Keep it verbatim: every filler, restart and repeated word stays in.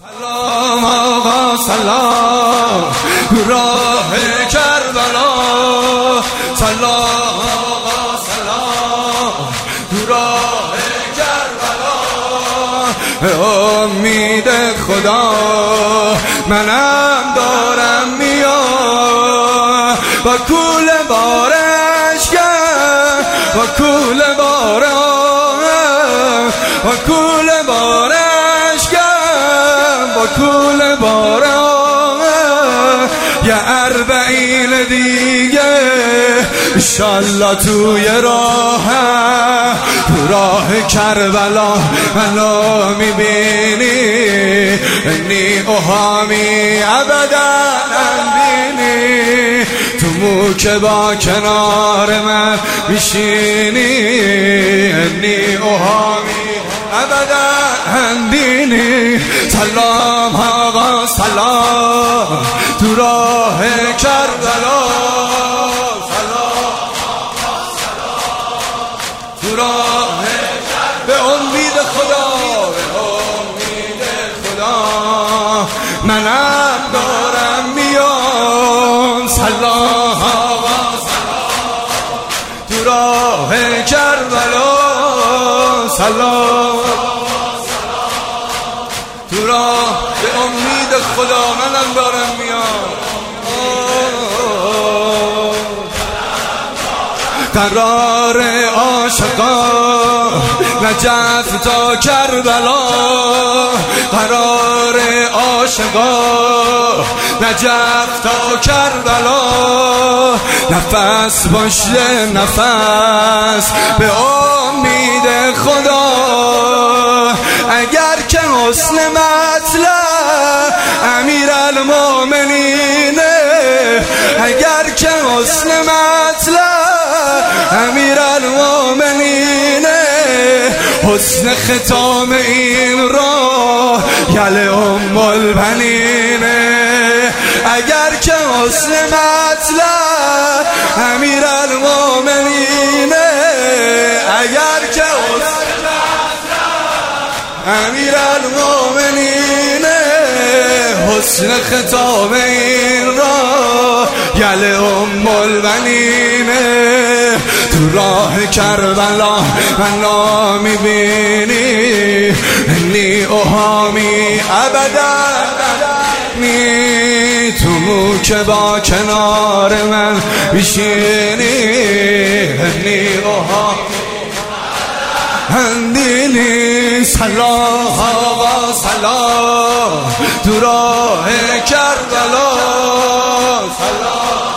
سلام آقا سلام راه کربلا، سلام آقا سلام راه کربلا. امید خدا منم دارم میام با کول بارش گرم، با کول بارم، با کول بارش گرم، با کول بارم. یه اربعین دیگه انشالله توی راه، تو راه کربلا منو میبینی، انی اوهامی ابدا نبینی، تو مو که با کنار من میشینی، انی اوهامی ابدا نبینی. سلام آقا سلام تو راه کربلا، تو راه به امید خدا، به امید خدا منم دارم میام. سلام آقا سلام تو راه کربلا، سلام تو راه به امید خدا منم دارم میام. قرار عاشقا نجف تا کربلا، قرار عاشقا نجف تا کربلا. نفس باشه نفس به امید خدا، اگر که حسن مطلب امیرالمومنینه، اگر که حسن مطلب امیرالمومنینه، حسن ختام این راه یل ام البنینه. اگر که حسن مطلب امیرالمومنینه، اگر که حسن امیرالمومنینه، حسن ختام این راه یل ام البنینه. تو راه کربلا منو میبینی، انی اوهامی ابدا نی، تو مو که با کنار من میشینی، انی اوهامی هندینی. سلام آقا سلام تو راه کربلا، سلام